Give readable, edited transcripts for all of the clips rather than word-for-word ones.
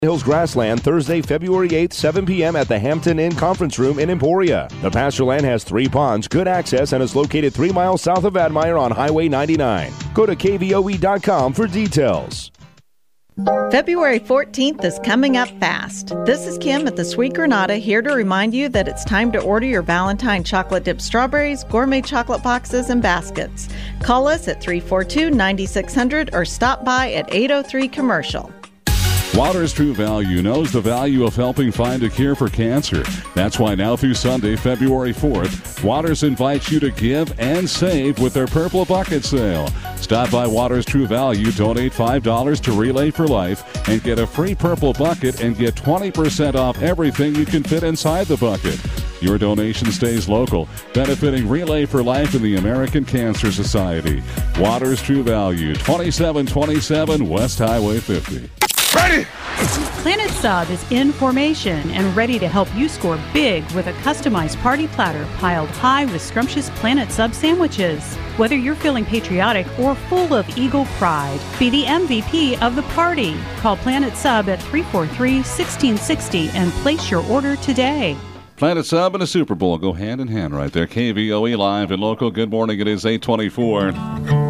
Hills Grassland Thursday, February 8th, 7 p.m. at the Hampton Inn Conference Room in Emporia. The Pasture has 3 ponds, good access, and is located 3 miles south of Admire on Highway 99. Go to KVOE.com for details. February 14th is coming up fast. This is Kim at the Sweet Granada here to remind you that it's time to order your Valentine chocolate dipped strawberries, gourmet chocolate boxes, and baskets. Call us at 342-9600 or stop by at 803 Commercial. Waters True Value knows the value of helping find a cure for cancer. That's why now through Sunday, February 4th, Waters invites you to give and save with their Purple Bucket Sale. Stop by Waters True Value, donate $5 to Relay for Life, and get a free Purple Bucket and get 20% off everything you can fit inside the bucket. Your donation stays local, benefiting Relay for Life and the American Cancer Society. Waters True Value, 2727 West Highway 50. Ready! Planet Sub is in formation and ready to help you score big with a customized party platter piled high with scrumptious Planet Sub sandwiches. Whether you're feeling patriotic or full of Eagle pride, be the MVP of the party. Call Planet Sub at 343-1660 and place your order today. Planet Sub and a Super Bowl go hand in hand right there. KVOE live and local. Good morning. It is 8:24.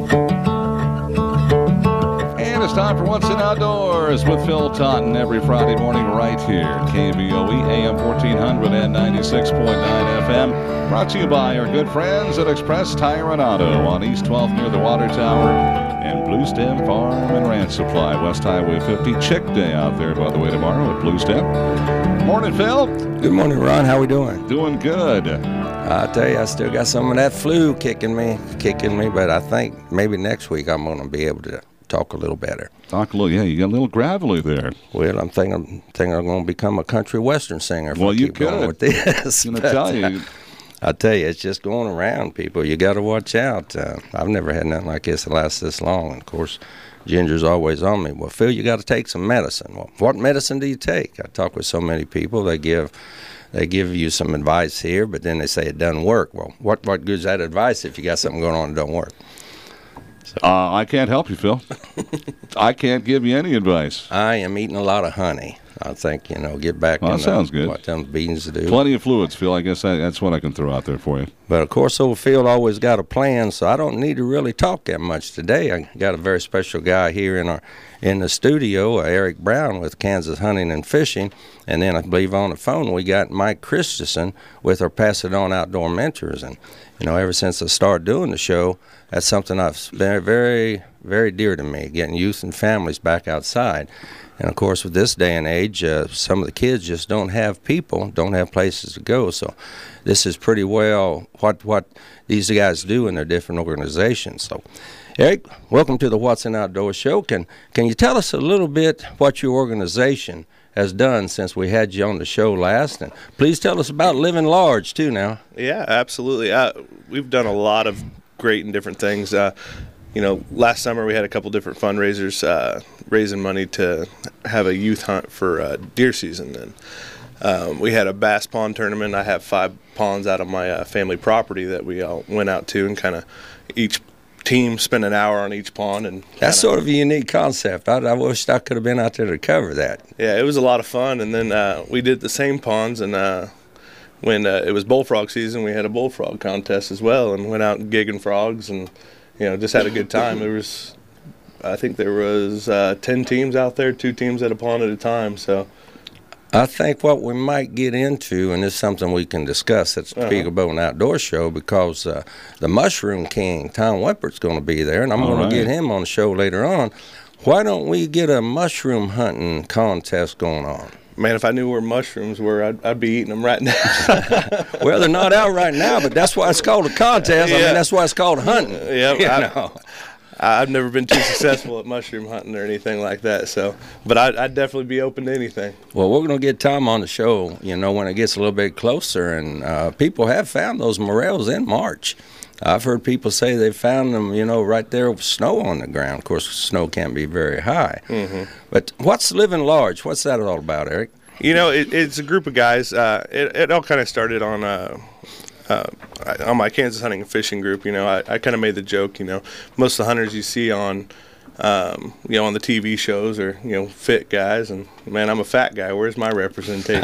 It's time for What's in Outdoors with Phil Totten every Friday morning right here. KVOE AM 1400 and 96.9 FM. Brought to you by our good friends at Express Tire and Auto on East 12th near the Water Tower and Blue Stem Farm and Ranch Supply, West Highway 50. Chick Day out there, by the way, tomorrow at Blue Stem. Morning, Phil. Good morning, Ron. How we doing? Doing good. I tell you, I still got some of that flu kicking me, but I think maybe next week I'm going to be able to talk a little better. Talk a little, yeah. You got a little gravelly there. Well, I'm thinking I'm going to become a country western singer. Well, you keep going with this. I'm going to tell you. I tell you, it's just going around, people. You got to watch out. I've never had nothing like this that lasts this long. And of course, Ginger's always on me. Well, Phil, you got to take some medicine. Well, what medicine do you take? I talk with so many people. They give you some advice here, but then they say it doesn't work. Well, what good's that advice if you got something going on that don't work? I can't help you, Phil. I can't give you any advice. I am eating a lot of honey. I think, get back that sounds good. What them beans do. Plenty of fluids, Phil. I guess that's what I can throw out there for you. But, of course, old Phil always got a plan, so I don't need to really talk that much today. I got a very special guy here in the studio, Eric Brown with Kansas Hunting and Fishing. And then I believe on the phone we got Mike Christensen with our Pass It On Outdoor Mentors. And, ever since I started doing the show, that's something I've been very, very dear to me, getting youth and families back outside. And, of course, with this day and age, some of the kids just don't have places to go. So this is pretty well what these guys do in their different organizations. So, Eric, welcome to the What's in Outdoors show. Can you tell us a little bit what your organization has done since we had you on the show last? And please tell us about Living Large, too, now. Yeah, absolutely. We've done a lot of great and different things. Last summer we had a couple different fundraisers raising money to have a youth hunt for deer season. And we had a bass pond tournament. I have 5 ponds out of my family property that we all went out to, and kind of each team spent an hour on each pond. And that's sort of a unique concept. I wish I could have been out there to cover that. Yeah, it was a lot of fun. And then we did the same ponds, and when it was bullfrog season, we had a bullfrog contest as well, and went out and gigging frogs, and just had a good time. I think there was 10 teams out there, 2 teams at a pond at a time. So I think what we might get into, and this is something we can discuss at the Beagle Bow and Outdoor Show, because the Mushroom King, Tom Wimpert's going to be there, and I'm going to get him on the show later on. Why don't we get a mushroom hunting contest going on? Man, if I knew where mushrooms were, I'd be eating them right now. Well, they're not out right now, but that's why it's called a contest. Yeah. I mean, that's why it's called hunting. Yeah, I've never been too successful at mushroom hunting or anything like that. So, but I'd definitely be open to anything. Well, we're going to get Tom on the show, when it gets a little bit closer, and people have found those morels in March. I've heard people say they found them, right there with snow on the ground. Of course, snow can't be very high. Mm-hmm. But what's Living Large? What's that all about, Eric? It's a group of guys. It all kind of started on my Kansas Hunting and Fishing group. I kind of made the joke, most of the hunters you see on on the TV shows or, fit guys. And, man, I'm a fat guy. Where's my representation?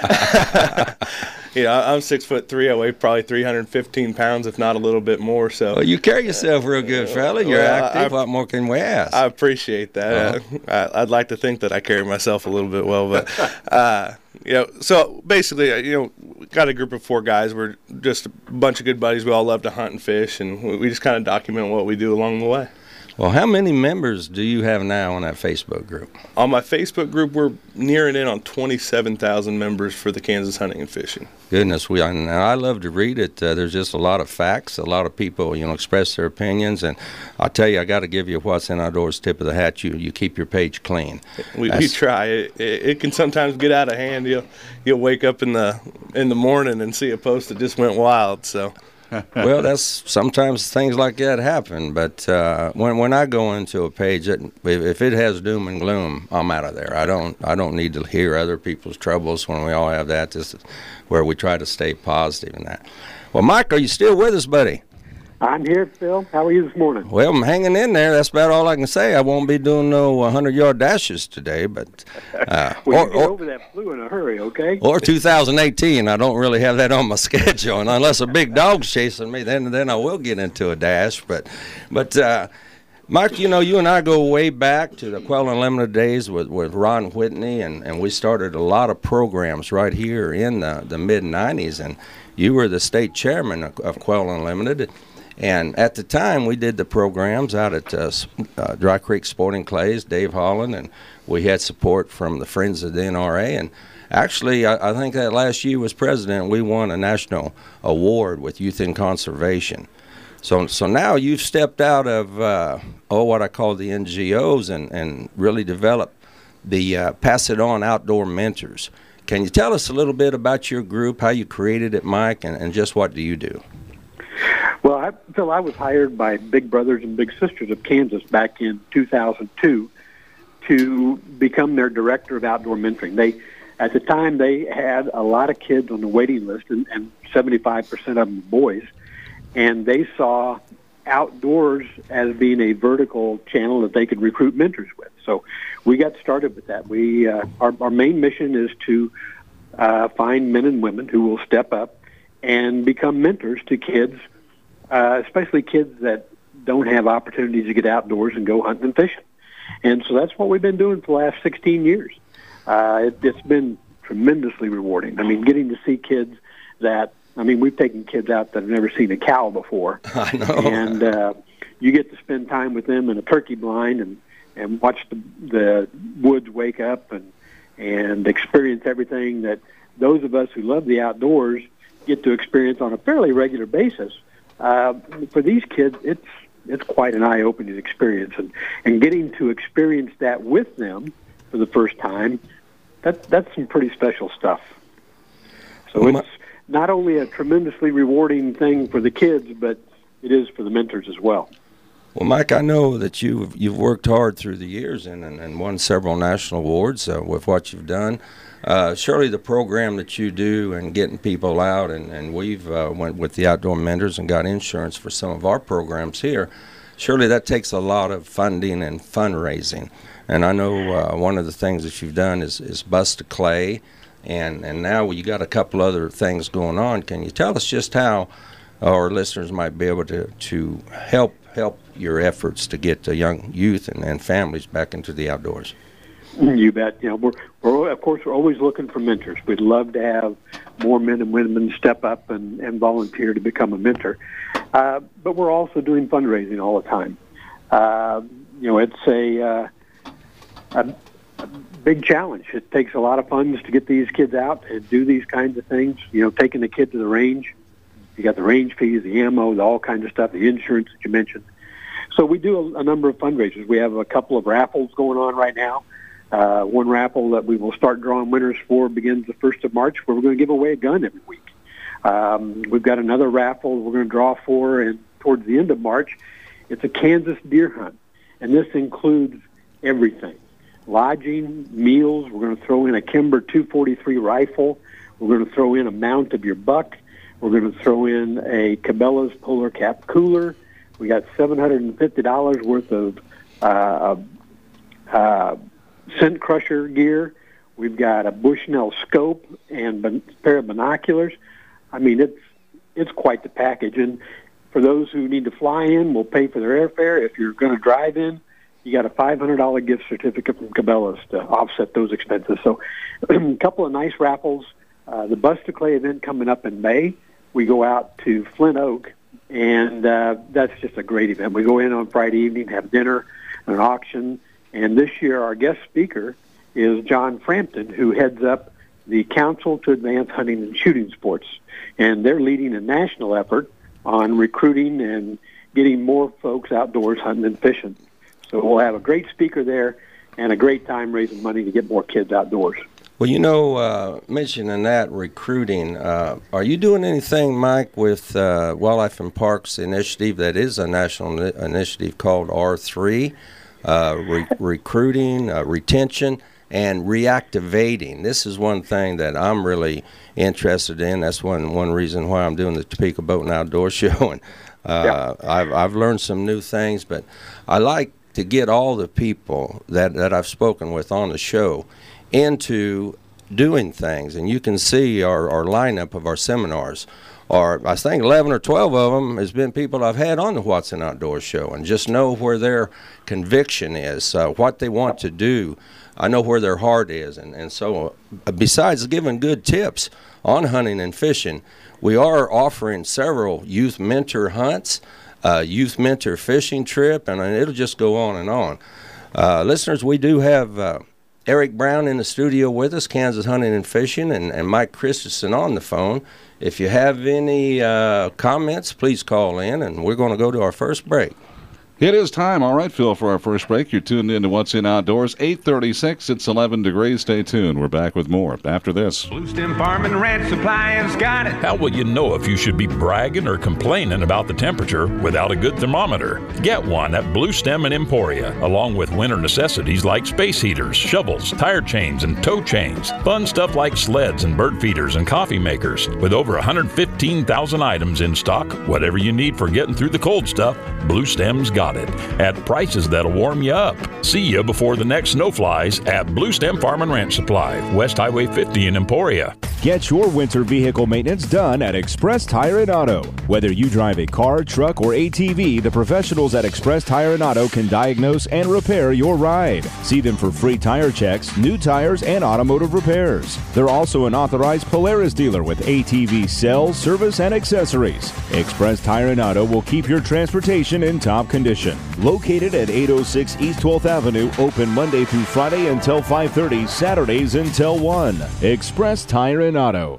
I'm 6'3". I weigh probably 315 pounds, if not a little bit more. So well, you carry yourself real good, fella. You're active. What more can we ask? I appreciate that. I'd like to think that I carry myself a little bit well, but so basically, got a group of 4 guys. We're just a bunch of good buddies. We all love to hunt and fish, and we just kind of document what we do along the way. Well, how many members do you have now on that Facebook group? On my Facebook group, we're nearing in on 27,000 members for the Kansas Hunting and Fishing. Goodness, I love to read it. There's just a lot of facts. A lot of people, express their opinions. And I'll tell you, I got to give you what's in Outdoors tip of the hat. You keep your page clean. We try. It can sometimes get out of hand. You'll wake up in the morning and see a post that just went wild. So. Well, that's sometimes things like that happen. But when I go into a page, if it has doom and gloom, I'm out of there. I don't need to hear other people's troubles when we all have that. This is where we try to stay positive in that. Well, Mike, are you still with us, buddy? I'm here, Phil. How are you this morning? Well, I'm hanging in there. That's about all I can say. I won't be doing no 100-yard dashes today, but well, you get over that flu in a hurry, okay? Or 2018. I don't really have that on my schedule, and unless a big dog's chasing me, then I will get into a dash. But Mike, you and I go way back to the Quail Unlimited days with Ron Whitney, and we started a lot of programs right here in the mid-'90s, and you were the state chairman of Quail Unlimited. And at the time, we did the programs out at Dry Creek Sporting Clays, Dave Holland, and we had support from the Friends of the NRA. And actually, I think that last year was president, we won a national award with Youth in Conservation. So now you've stepped out of what I call the NGOs and really developed the Pass It On Outdoor Mentors. Can you tell us a little bit about your group, how you created it, Mike, and just what do you do? Well, Phil, I was hired by Big Brothers and Big Sisters of Kansas back in 2002 to become their director of outdoor mentoring. At the time, they had a lot of kids on the waiting list, and 75% of them boys, and they saw outdoors as being a vertical channel that they could recruit mentors with. So we got started with that. Our main mission is to find men and women who will step up and become mentors to kids, especially kids that don't have opportunities to get outdoors and go hunting and fishing. And so that's what we've been doing for the last 16 years. It's been tremendously rewarding. I mean, getting to see kids we've taken kids out that have never seen a cow before. I know. And you get to spend time with them in a turkey blind and watch the woods wake up and experience everything that those of us who love the outdoors get to experience on a fairly regular basis. For these kids, it's quite an eye-opening experience, and getting to experience that with them for the first time, that's some pretty special stuff. So it's not only a tremendously rewarding thing for the kids, but it is for the mentors as well. Well, Mike, I know that you've worked hard through the years and won several national awards with what you've done. Surely the program that you do and getting people out, and we've went with the Outdoor Mentors and got insurance for some of our programs here, surely that takes a lot of funding and fundraising. And I know one of the things that you've done is Bust a Clay, and now you got a couple other things going on. Can you tell us just how our listeners might be able to help your efforts to get young youth and families back into the outdoors? You bet. We're of course, we're always looking for mentors. We'd love to have more men and women step up and volunteer to become a mentor. But we're also doing fundraising all the time. It's a big challenge. It takes a lot of funds to get these kids out and do these kinds of things. Taking the kid to the range. You got the range fees, the ammo, all kinds of stuff, the insurance that you mentioned. So we do a number of fundraisers. We have a couple of raffles going on right now. One raffle that we will start drawing winners for begins the 1st of March, where we're going to give away a gun every week. We've got another raffle we're going to draw for, and towards the end of March, it's a Kansas deer hunt. And this includes everything. Lodging, meals. We're going to throw in a Kimber 243 rifle. We're going to throw in a mount of your buck. We're going to throw in a Cabela's Polar Cap cooler. We got $750 worth of scent crusher gear. We've got a Bushnell scope and a pair of binoculars. I mean, it's quite the package. And for those who need to fly in, we'll pay for their airfare. If you're going to drive in, you got a $500 gift certificate from Cabela's to offset those expenses. So a couple of nice raffles. The Bust to Clay event coming up in May. We go out to Flint Oak, and that's just a great event. We go in on Friday evening, have dinner, an auction, and this year our guest speaker is John Frampton, who heads up the Council to Advance Hunting and Shooting Sports, and they're leading a national effort on recruiting and getting more folks outdoors hunting and fishing. So we'll have a great speaker there and a great time raising money to get more kids outdoors. Well, mentioning that recruiting, are you doing anything, Mike, with Wildlife and Parks Initiative that is a national initiative called R3, recruiting, retention, and reactivating? This is one thing that I'm really interested in. That's one reason why I'm doing the Topeka Boat and Outdoor Show. And I've learned some new things, but I like to get all the people that I've spoken with on the show into doing things. And you can see our lineup of our seminars. Or I think 11 or 12 of them has been people I've had on the Watson Outdoor Show, and just know where their conviction is, what they want to do. I know where their heart is. And so besides giving good tips on hunting and fishing, we are offering several youth mentor hunts, youth mentor fishing trip, and it'll just go on and on. Listeners, we do have Eric Brown in the studio with us, Kansas Hunting and Fishing, and Mike Christensen on the phone. If you have any comments, please call in, and we're going to go to our first break. It is time, all right, Phil, for our first break. You're tuned in to What's in Outdoors, 8:36. It's 11 degrees. Stay tuned. We're back with more after this. Blue Stem Farm and Ranch Supply has got it. How will you know if you should be bragging or complaining about the temperature without a good thermometer? Get one at Blue Stem and Emporia, along with winter necessities like space heaters, shovels, tire chains, and tow chains. Fun stuff like sleds and bird feeders and coffee makers. With over 115,000 items in stock, whatever you need for getting through the cold stuff, Blue Stem's got it at prices that'll warm you up. See you before the next snow flies at Blue Stem Farm and Ranch Supply, West Highway 50 in Emporia. Get your winter vehicle maintenance done at Express Tire and Auto. Whether you drive a car, truck, or ATV, the professionals at Express Tire and Auto can diagnose and repair your ride. See them for free tire checks, new tires, and automotive repairs. They're also an authorized Polaris dealer with ATV sales, service, and accessories. Express Tire and Auto will keep your transportation in top condition. Located at 806 East 12th Avenue, open Monday through Friday until 5:30, Saturdays until 1. Express Tire and Auto.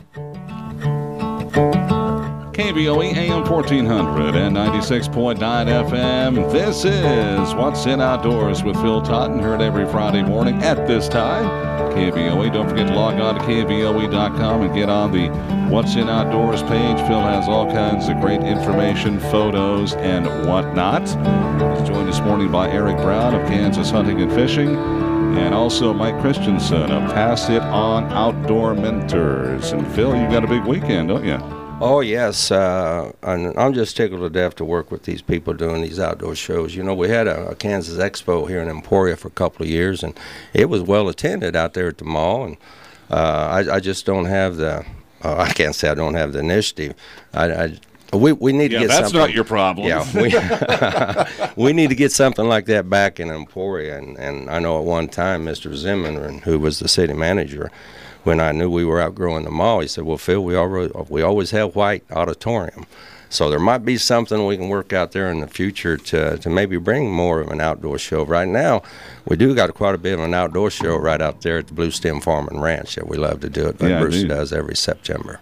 KBOE AM 1400 and 96.9 FM. This is What's in Outdoors with Phil Totten, heard every Friday morning at this time. KBOE. Don't forget to log on to KBOE.com and get on the What's in Outdoors page. Phil has all kinds of great information, photos, and whatnot. He's joined this morning by Eric Brown of Kansas Hunting and Fishing, and also Mike Christensen of Pass It On Outdoor Mentors. And Phil, you got a big weekend, don't you? Oh, yes. And I'm just tickled to death to work with these people doing these outdoor shows. You know, we had a Kansas Expo here in Emporia for a couple of years, and it was well attended out there at the mall. And I just don't have the I can't say I don't have the initiative. We need to get something. Yeah, that's not your problem. Yeah, we need to get something like that back in Emporia. And I know at one time Mr. Zimmerman, who was the city manager, when I knew we were outgrowing the mall, he said, well, Phil, we always have white auditorium. So there might be something we can work out there in the future to maybe bring more of an outdoor show. Right now, we do got quite a bit of an outdoor show right out there at the Blue Stem Farm and Ranch that we love to do it. But Bruce does every September.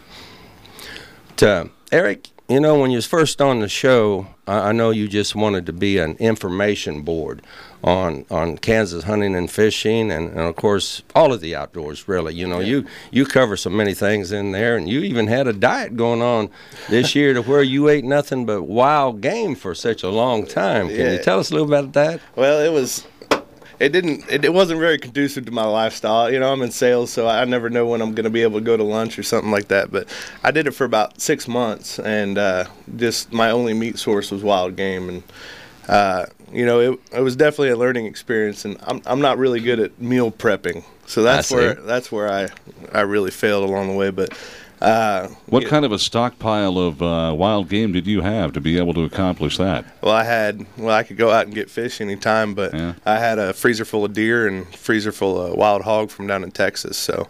Eric, you know, when you was first on the show, I know you just wanted to be an information board on Kansas hunting and fishing, and of course all of the outdoors, really. You know, you cover so many things in there, and you even had a diet going on this year to where you ate nothing but wild game for such a long time. Can you tell us a little about that? Well, it wasn't very conducive to my lifestyle. You know, I'm in sales, so I never know when I'm going to be able to go to lunch or something like that. But I did it for about 6 months, and just my only meat source was wild game. And it was definitely a learning experience, and I'm not really good at meal prepping, so that's where I really failed along the way. But what kind of a stockpile of wild game did you have to be able to accomplish that? Well, I could go out and get fish anytime, but I had a freezer full of deer and freezer full of wild hog from down in Texas, so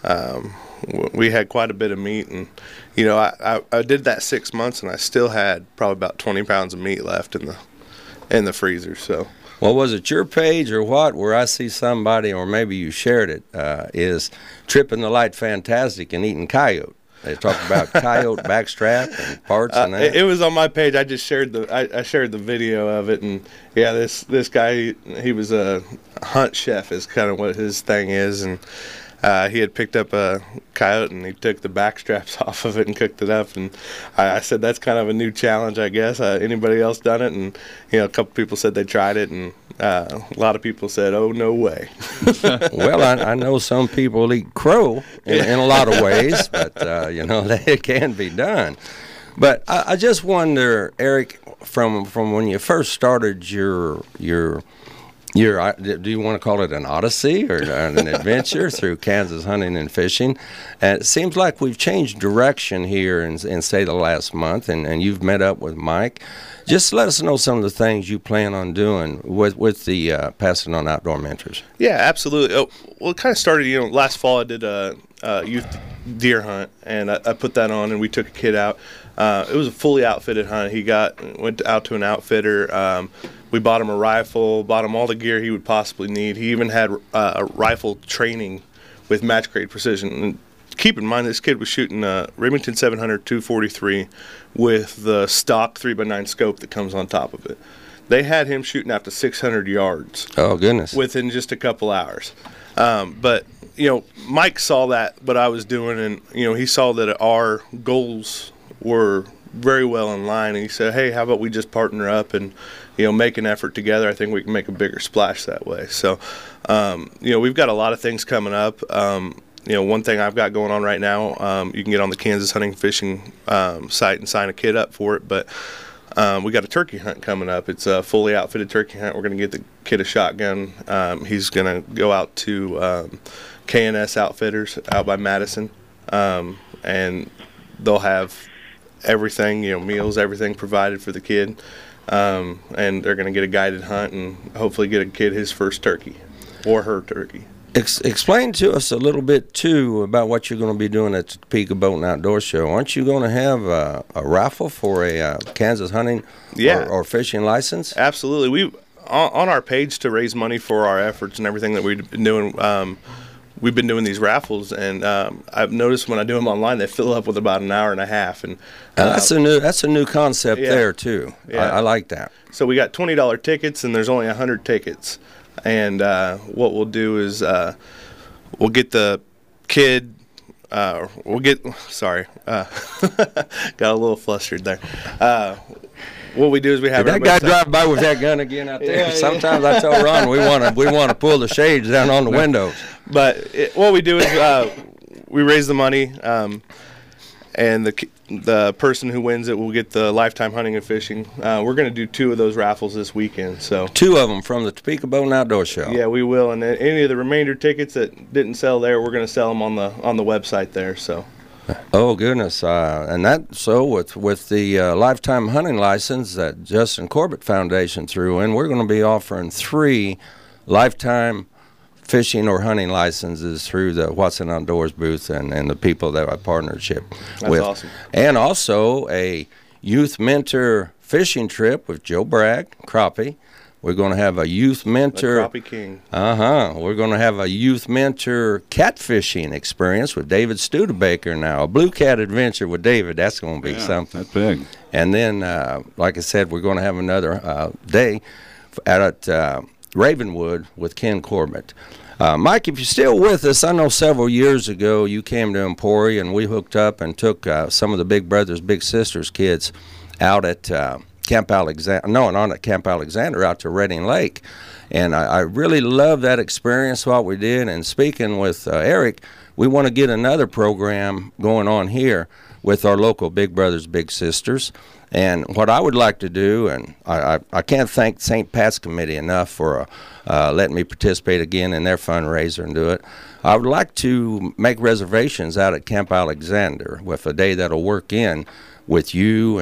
we had quite a bit of meat. And I did that 6 months, and I still had probably about 20 pounds of meat left in the freezer. So, well, was it your page or what, where I see somebody, or maybe you shared it, is tripping the light fantastic and eating coyote? They talk about coyote backstrap and parts and that. It was on my page. I just shared I shared the video of it, and this guy, he was a hunt chef is kind of what his thing is, and he had picked up a coyote and he took the back straps off of it and cooked it up. And I said, that's kind of a new challenge, I guess. Anybody else done it? And a couple people said they tried it, and a lot of people said, oh, no way. Well, I know some people eat crow in a lot of ways, but it can be done. But I just wonder, Eric, from when you first started your do you want to call it an odyssey or an adventure through Kansas hunting and fishing? And it seems like we've changed direction here in say the last month, and you've met up with Mike. Just let us know some of the things you plan on doing with the Passing On Outdoor Mentors. Yeah, absolutely. Well, it kind of started, last fall I did a youth deer hunt, and I put that on, and we took a kid out. It was a fully outfitted hunt. He went out to an outfitter. We bought him a rifle, bought him all the gear he would possibly need. He even had rifle training with match grade precision. And keep in mind, this kid was shooting a Remington 700 243 with the stock 3x9 scope that comes on top of it. They had him shooting out to 600 yards. Oh, goodness. Within just a couple hours. But Mike saw that, what I was doing, and, he saw that our goals were very well in line, and he said, hey, how about we just partner up and, make an effort together? I think we can make a bigger splash that way. So, we've got a lot of things coming up. One thing I've got going on right now, you can get on the Kansas Hunting Fishing site and sign a kid up for it, but we got a turkey hunt coming up. It's a fully outfitted turkey hunt. We're going to get the kid a shotgun. He's going to go out to K&S Outfitters out by Madison, and they'll have everything, meals, everything provided for the kid, and they're going to get a guided hunt and hopefully get a kid his first turkey or her turkey. Explain to us a little bit, too, about what you're going to be doing at the Topeka Boat and Outdoor Show. Aren't you going to have a raffle for a Kansas hunting or fishing license? Absolutely. We on our page to raise money for our efforts and everything that we've been doing, we've been doing these raffles, and I've noticed when I do them online, they fill up with about an hour and a half. And that's a new concept there, too. Yeah. I like that. So we got $20 tickets, and there's only 100 tickets. And what we'll do is we'll get the kid. Got a little flustered there. What we do is we have that guy drive by with that gun again out there. Sometimes I tell Ron we want to pull the shades down on the windows. But what we do is we raise the money, and the person who wins it will get the lifetime hunting and fishing. We're going to do 2 of those raffles this weekend. So 2 of them from the Topeka Boat and Outdoor Show. Yeah, we will. And any of the remainder tickets that didn't sell there, we're going to sell them on the website there. So. Oh, goodness. And that, so with the lifetime hunting license that Justin Corbett Foundation threw in, we're going to be offering 3 lifetime fishing or hunting licenses through the Watson Outdoors booth and the people that I partnership with. That's awesome. And also a youth mentor fishing trip with Joe Bragg, crappie. We're going to have a youth mentor. The crappie king. We're going to have a youth mentor catfishing experience with David Studebaker now. A blue cat adventure with David. That's going to be something. That's big. And then, like I said, we're going to have another day at Ravenwood with Ken Corbett. Mike, if you're still with us, I know several years ago you came to Emporia and we hooked up and took some of the Big Brothers Big Sisters kids out at Camp Alexander, not at Camp Alexander, out to Redding Lake. And I really love that experience, what we did. And speaking with Eric, we want to get another program going on here with our local Big Brothers Big Sisters. And what I would like to do, and I can't thank St. Pat's Committee enough for letting me participate again in their fundraiser and do it. I would like to make reservations out at Camp Alexander with a day that'll work in with you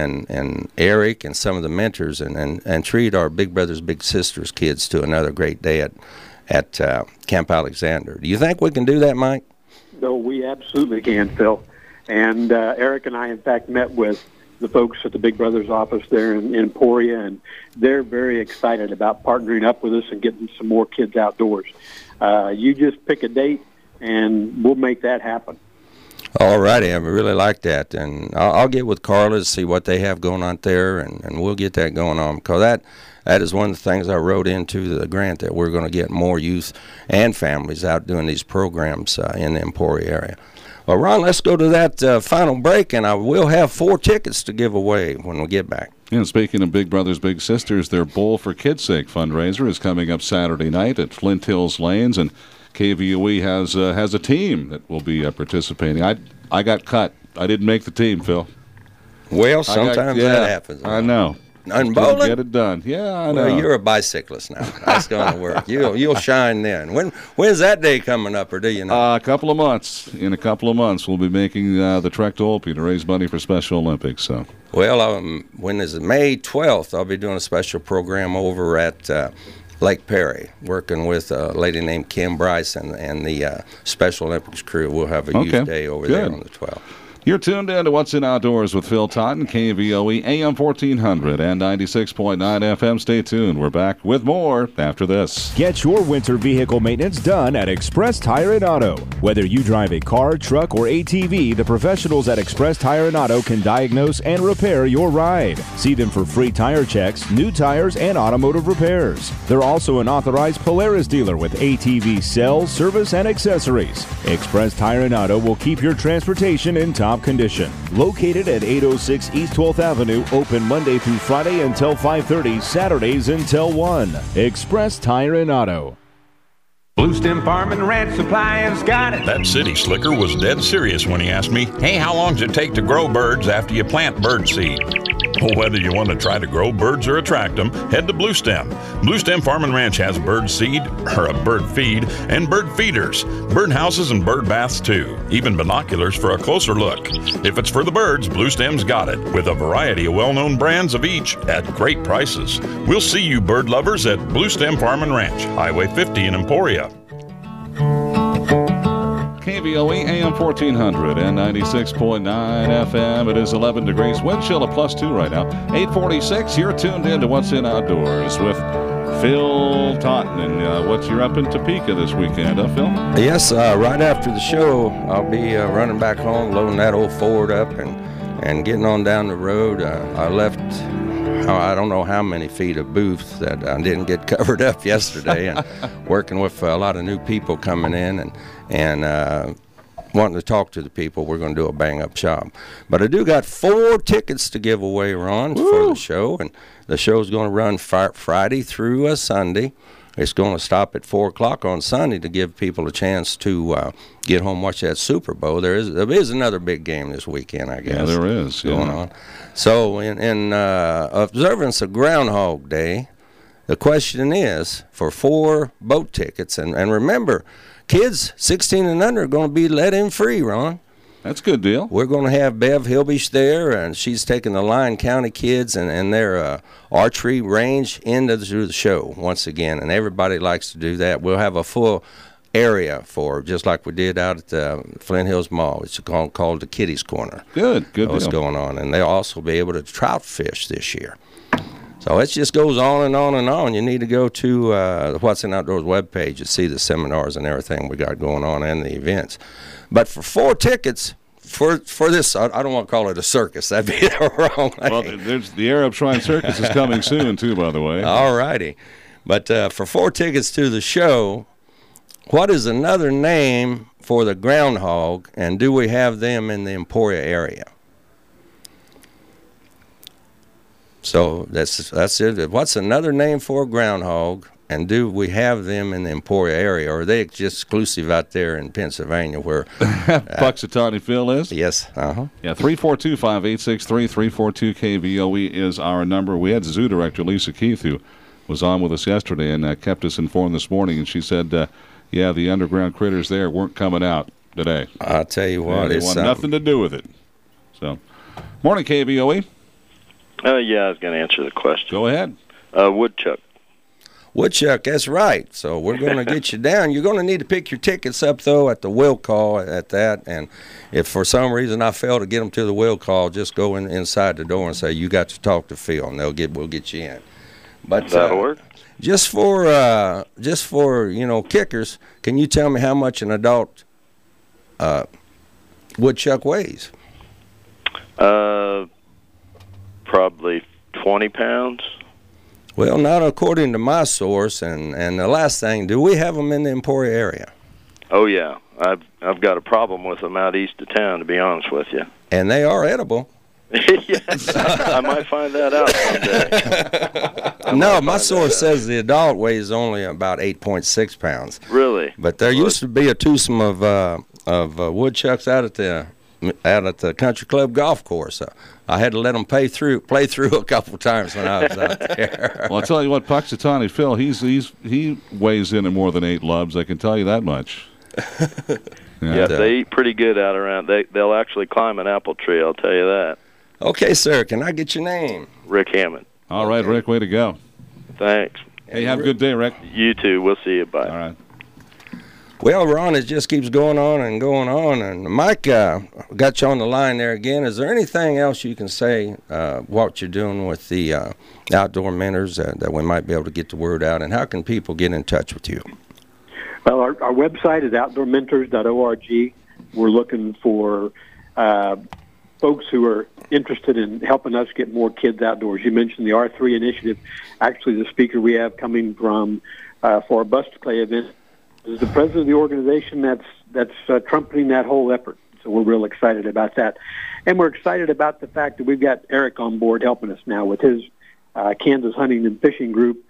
and Eric and some of the mentors and treat our Big Brothers Big Sisters kids to another great day at Camp Alexander. Do you think we can do that, Mike? No, we absolutely can, Phil. And Eric and I, in fact, met with the folks at the Big Brothers office there in Emporia, and they're very excited about partnering up with us and getting some more kids outdoors. You just pick a date, and we'll make that happen. All righty, I really like that, and I'll get with Carla to see what they have going on there, and we'll get that going on, because that is one of the things I wrote into the grant, that we're going to get more youth and families out doing these programs in the Emporia area. Well, Ron, let's go to that final break, and I will have 4 tickets to give away when we get back. And speaking of Big Brothers Big Sisters, their Bowl for Kids' Sake fundraiser is coming up Saturday night at Flint Hills Lanes, and KVOE has a team that will be participating. I got cut. I didn't make the team, Phil. Well, sometimes that happens. I know. And bowling? Get it done. Yeah, I know. Well, you're a bicyclist now. That's going to work. You'll shine then. When's that day coming up, or do you know? A couple of months. In a couple of months, we'll be making the trek to Olpe to raise money for Special Olympics. So. Well, when is it? May 12th, I'll be doing a special program over at Lake Perry, working with a lady named Kim Bryce and the Special Olympics crew. We'll have a youth day over there on the 12th. You're tuned in to What's in Outdoors with Phil Totten, KVOE AM 1400 and 96.9 FM. Stay tuned. We're back with more after this. Get your winter vehicle maintenance done at Express Tire and Auto. Whether you drive a car, truck, or ATV, the professionals at Express Tire and Auto can diagnose and repair your ride. See them for free tire checks, new tires, and automotive repairs. They're also an authorized Polaris dealer with ATV sales, service, and accessories. Express Tire and Auto will keep your transportation in top condition. Located at 806 East 12th Avenue, open Monday through Friday until 5:30, Saturdays until 1. Express Tire and Auto. Blue Stem Farm and Ranch Supply has got it. That city slicker was dead serious when he asked me, hey, how long does it take to grow birds after you plant bird seed? Well, whether you want to try to grow birds or attract them, head to Blue Stem. Blue Stem Farm and Ranch has bird seed, or a bird feed, and bird feeders, bird houses and bird baths too, even binoculars for a closer look. If it's for the birds, Blue Stem's got it, with a variety of well-known brands of each at great prices. We'll see you bird lovers at Blue Stem Farm and Ranch, Highway 50 in Emporia. KVOE AM 1400 and 96.9 FM. It is 11 degrees. Wind chill of +2 right now. 8:46. You're tuned in to What's in Outdoors with Phil Totten. And what you're up in Topeka this weekend, Phil? Yes, right after the show, I'll be running back home, loading that old Ford up and getting on down the road. I left, I don't know how many feet of booth that I didn't get covered up yesterday, and working with a lot of new people coming in and wanting to talk to the people. We're going to do a bang-up job. But I do got 4 tickets to give away, Ron, for the show, and the show's going to run Friday through Sunday. It's going to stop at 4 o'clock on Sunday to give people a chance to get home and watch that Super Bowl. There is another big game this weekend, I guess. Yeah, there is. Going on. So in observance of Groundhog Day, the question is for 4 boat tickets. And remember, kids 16 and under are going to be let in free, Ron. That's a good deal. We're going to have Bev Hilbish there, and she's taking the Lyon County kids and their archery range into the show once again, and everybody likes to do that. We'll have a full area for, just like we did out at the Flint Hills Mall. It's called the Kitty's Corner. Good What's going on, and they'll also be able to trout fish this year. So it just goes on and on and on. You need to go to the What's in Outdoors webpage to see the seminars and everything we got going on and the events. But for 4 tickets for this, I don't want to call it a circus. That'd be wrong. Well, there's the Arab Shrine Circus is coming soon too, by the way. All righty. But for 4 tickets to the show, what is another name for the groundhog, and do we have them in the Emporia area? So that's it. What's another name for a groundhog, And do we have them in the Emporia area, or are they just exclusive out there in Pennsylvania where Puxatawny Phil is? Yes. Yeah, 342-5863, 342-KVOE is our number. We had Zoo Director Lisa Keith, who was on with us yesterday and kept us informed this morning, and she said, the underground critters there weren't coming out today. I'll tell you what, they it's want nothing to do with it. So, morning, KVOE. Yeah, I was going to answer the question. Go ahead. Woodchuck. Woodchuck, that's right. So we're going to get you down. You're going to need to pick your tickets up, though, at the will call at that. And if for some reason I fail to get them to the will call, just go inside the door and say, you got to talk to Phil, and we'll get you in. But that'll work. Just for kickers, can you tell me how much an adult woodchuck weighs? Probably 20 pounds. Well, not according to my source. And the last thing, do we have them in the Emporia area? Oh yeah, I've got a problem with them out east of town, to be honest with you. And they are edible. Yes, I might find that out someday. No, my source says the adult weighs only about 8.6 pounds. Really? But there used to be a twosome of woodchucks out at the country club golf course. I had to let them play through a couple times when I was out there. Well, I'll tell you what, Puxatawny Phil, he weighs in at more than 8 lubs. I can tell you that much. Yeah, they eat pretty good out around. They'll actually climb an apple tree, I'll tell you that. Okay, sir. Can I get your name? Rick Hammond. All right, Rick, way to go. Thanks. Hey, have a good day, Rick. You too. We'll see you. Bye. All right. Well, Ron, it just keeps going on and going on. And Mike got you on the line there again. Is there anything else you can say what you're doing with the outdoor mentors that we might be able to get the word out? And how can people get in touch with you? Well, our website is outdoormentors.org. We're looking for folks who are interested in helping us get more kids outdoors. You mentioned the R3 initiative. Actually, the speaker we have coming from for our Bust Clay event is the president of the organization that's trumpeting that whole effort. So we're real excited about that. And we're excited about the fact that we've got Eric on board helping us now with his Kansas Hunting and Fishing Group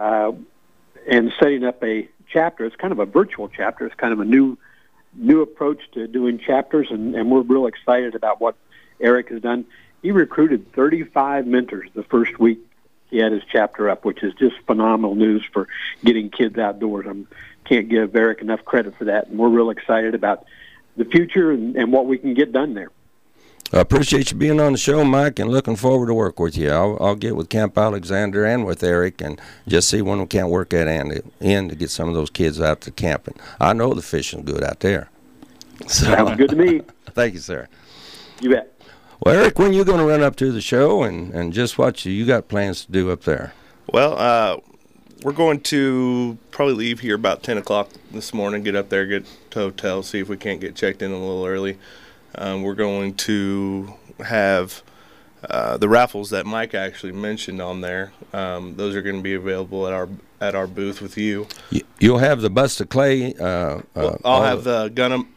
and setting up a chapter. It's kind of a virtual chapter. It's kind of a new approach to doing chapters, and we're real excited about what Eric has done. He recruited 35 mentors the first week he had his chapter up, which is just phenomenal news for getting kids outdoors. I can't give Eric enough credit for that, and we're real excited about the future and what we can get done there. I appreciate you being on the show, Mike, and looking forward to work with you. I'll get with Camp Alexander and with Eric and just see when we can't work that in to get some of those kids out to camping. I know the fishing's good out there. So, sounds good to me. Thank you, sir. You bet. Well, Eric, when you going to run up to the show and just what you got plans to do up there? Well, we're going to probably leave here about 10 o'clock this morning, get up there, get to the hotel, see if we can't get checked in a little early. We're going to have the raffles that Mike actually mentioned on there. Those are going to be available at our booth with you. You'll have the Bust of Clay. I'll have the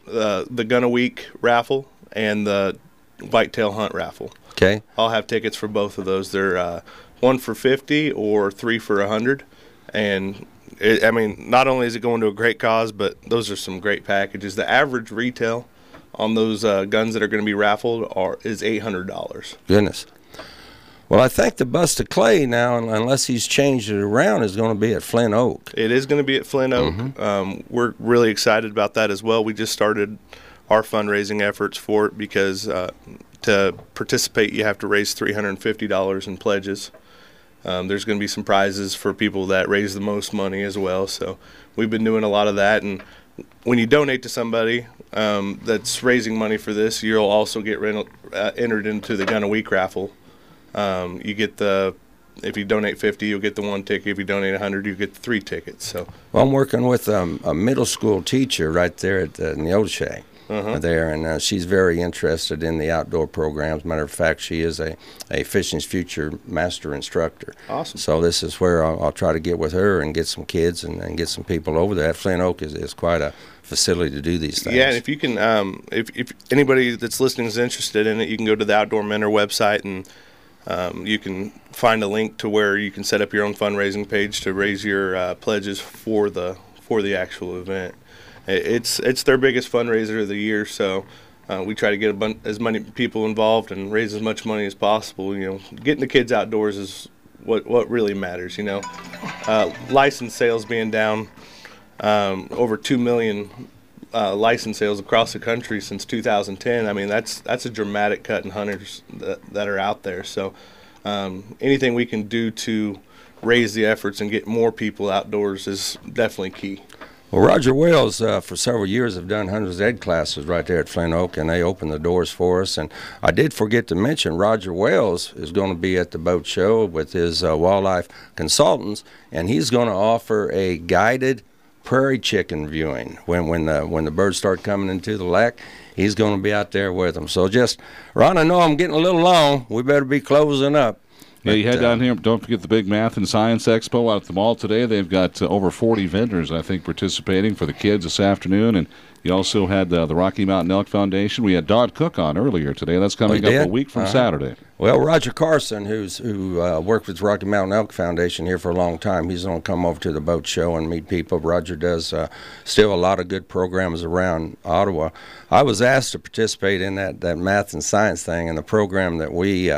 Gun a Week raffle and the Whitetail Hunt raffle. Okay. I'll have tickets for both of those. They're 1 for $50 or 3 for $100, and not only is it going to a great cause, but those are some great packages. The average retail on those guns that are going to be raffled is $800. Goodness. Well, I think the Bust of Clay now, unless he's changed it around, is going to be at Flint Oak. It is going to be at Flint Oak. Mm-hmm. We're really excited about that as well. We just started our fundraising efforts for it because to participate, you have to raise $350 in pledges. There's going to be some prizes for people that raise the most money as well. So we've been doing a lot of that. And when you donate to somebody that's raising money for this, you'll also get entered into the Gun a Week raffle. You get if you donate $50, you'll get the 1 ticket. If you donate $100, you get the 3 tickets. So, well, I'm working with a middle school teacher right there at Neoshe. There, and she's very interested in the outdoor programs. Matter of fact, she is a Fishing's Future master instructor. Awesome. So this is where I'll try to get with her and get some kids and get some people over there. Flint Oak is quite a facility to do these things. Yeah, and if you can, if anybody that's listening is interested in it, you can go to the Outdoor Mentor website and you can find a link to where you can set up your own fundraising page to raise your pledges for the actual event. It's their biggest fundraiser of the year, so we try to get as many people involved and raise as much money as possible. Getting the kids outdoors is what really matters. License sales being down over 2 million license sales across the country since 2010. I mean, that's a dramatic cut in hunters that are out there. So anything we can do to raise the efforts and get more people outdoors is definitely key. Well, Roger Wells, for several years, have done Hunters Ed classes right there at Flint Oak, and they opened the doors for us. And I did forget to mention Roger Wells is going to be at the boat show with his wildlife consultants, and he's going to offer a guided prairie chicken viewing when the birds start coming into the lake. He's going to be out there with them. So Ron, I know I'm getting a little long. We better be closing up. Yeah, you head down here. Don't forget the big Math and Science Expo out at the mall today. They've got over 40 vendors, I think, participating for the kids this afternoon. And you also had the Rocky Mountain Elk Foundation. We had Dodd Cook on earlier today. That's coming up a week from Saturday. Well, Roger Carson, who worked with Rocky Mountain Elk Foundation here for a long time, he's going to come over to the boat show and meet people. Roger does still a lot of good programs around Ottawa. I was asked to participate in that math and science thing, and the program that we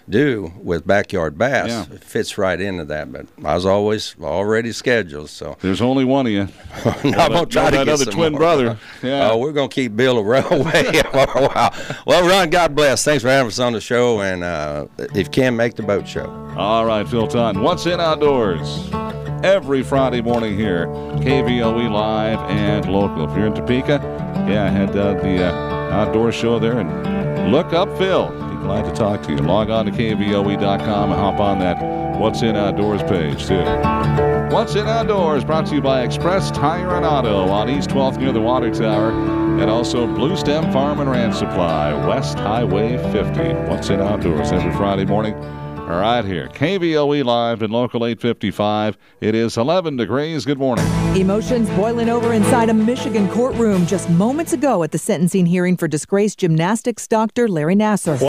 do with Backyard Bass fits right into that. But I was already scheduled. So there's only one of you. I'm going to try to get another twin brother. Yeah. We're going to keep Bill away for a while. Well, Ron, God bless. Thanks for having us on the show, and if you can, make the boat show. All right, Phil Totten. What's in Outdoors? Every Friday morning here, KVOE Live and local. If you're in Topeka, head to the outdoor show there and look up Phil. Be glad to talk to you. Log on to KVOE.com and hop on that What's in Outdoors page, too. What's in Outdoors brought to you by Express Tire and Auto on East 12th near the Water Tower, and also Blue Stem Farm and Ranch Supply, West Highway 50. What's in Outdoors every Friday morning right here. KVOE Live and Local 855. It is 11 degrees. Good morning. Emotions boiling over inside a Michigan courtroom just moments ago at the sentencing hearing for disgraced gymnastics doctor Larry Nassar.